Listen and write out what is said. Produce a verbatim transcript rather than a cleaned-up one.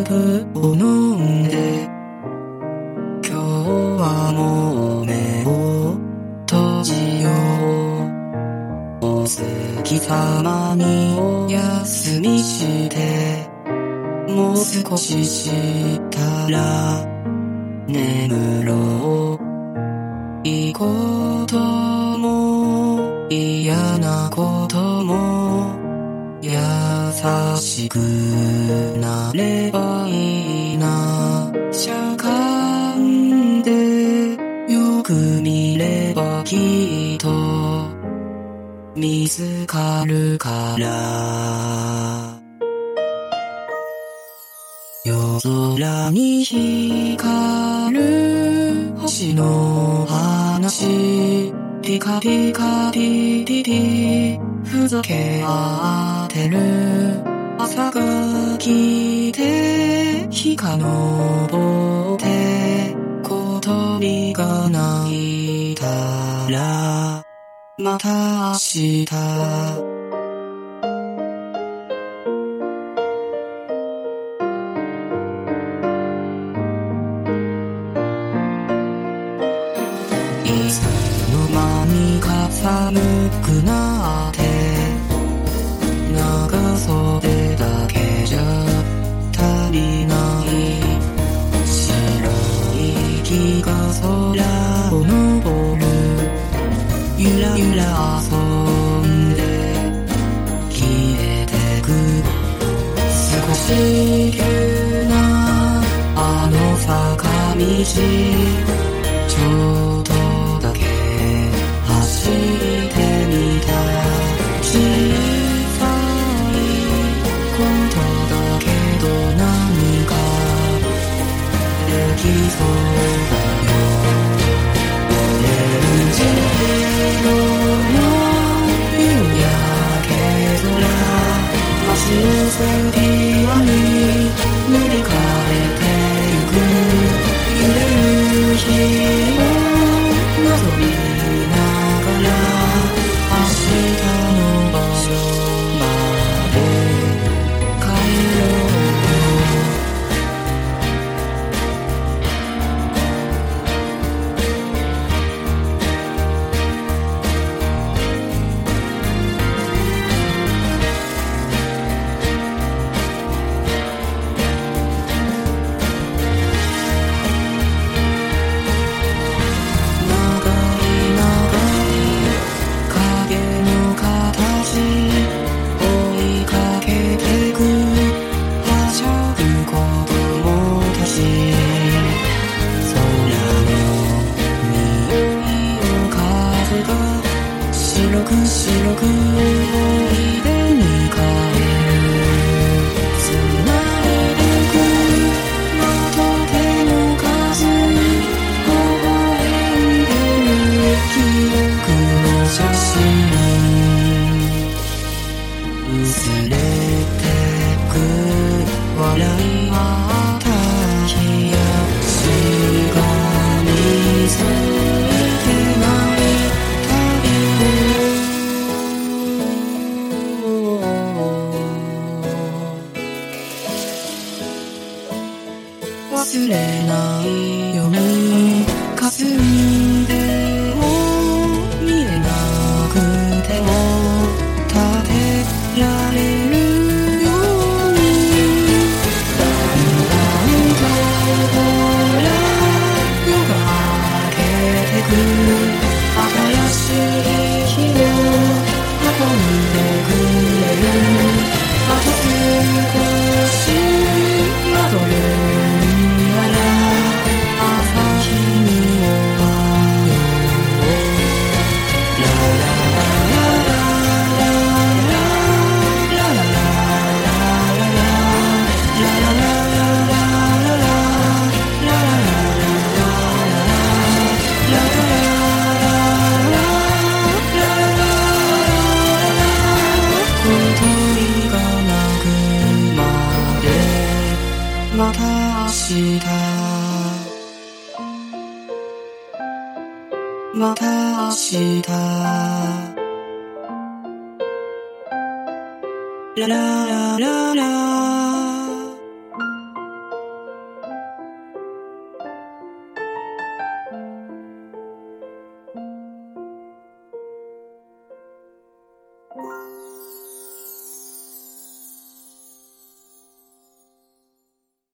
プを飲んで今日はもう目を閉じよう。お月様にお休みしてもう少ししたら眠ろう。いいことも嫌なことも優しくなればいいな。しゃがんでよく見ればきっと見つかるから。夜空に光る星の話、ピカピカピピピふざけ合ってる。朝が来て日が昇って小鳥が鳴いたらまた明日。いつの間にか寒くなって長袖だけじゃ足りない。白い息が空を登る。ゆらゆら遊んで消えてく。少し急なあの坂道ちょっとだけ走ってみた。小さいことだけど何かできそうだよ。オレンジ色の夕焼け空、足をセピアに塗り替えてゆく。揺れる日をなぞりながら明日の場所まで帰ろう。白く白く思い出に変える。繋いでく窓手の数微笑んでる記憶の写真薄れてく笑いあった日やしがみついてない忘れないように霞んでも見えなくても立てられるようにだんだんとほら夜が明けてく。新しい日を運んでくれる。あと少し窓辺また明日、また明日、ラララララう。